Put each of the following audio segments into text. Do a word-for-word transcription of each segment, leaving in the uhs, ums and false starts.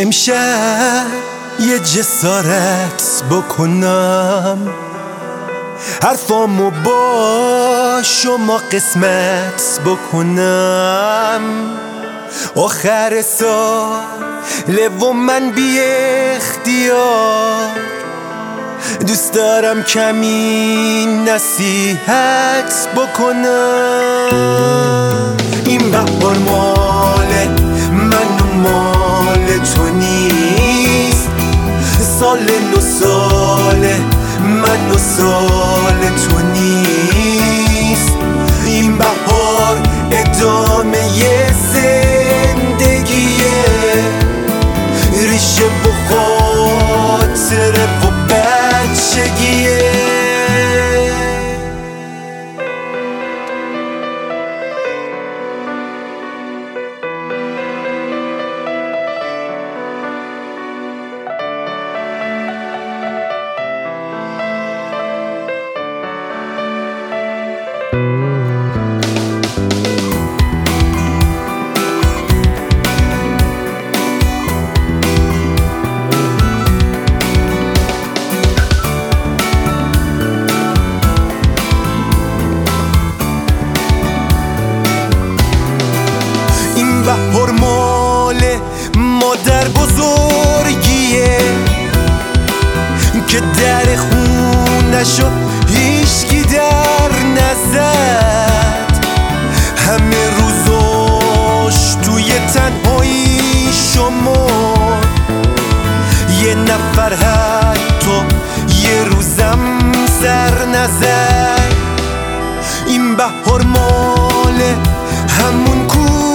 امشب یه جسارت بکنم، حرفامو با شما قسمت بکنم. آخر ساله و من بی اختیار دوست دارم کمی نصیحت بکنم. این بهار مال من و مال تو نیست، سال نو سال من و سال تو نیست. این بهار ادامه یه زندگیه، ریشه و خاطره و بچگیه. بهار مال مادر بزرگیه که در خونشو هیچکی در نزد، همه روزاش توی تنهایی شما، یه نفر حتی یه روزم سر نزد. این بهار مال همون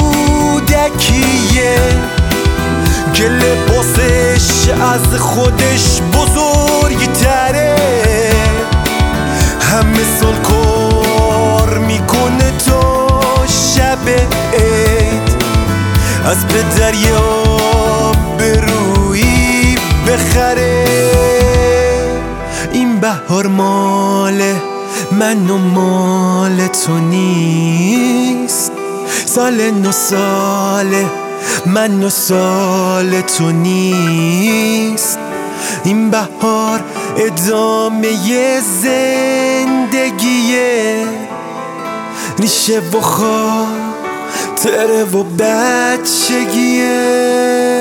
کودکیه که لباسش از خودش بزرگتره، همه سال کار میکنه تا شب عید از پدر یا برویی بخره. این بهار مال من و مال تو نیست، سال نو سال من و سال تو نیست. این بهار ادامه یه زندگیه، ریشه و خاطره و بچگیه.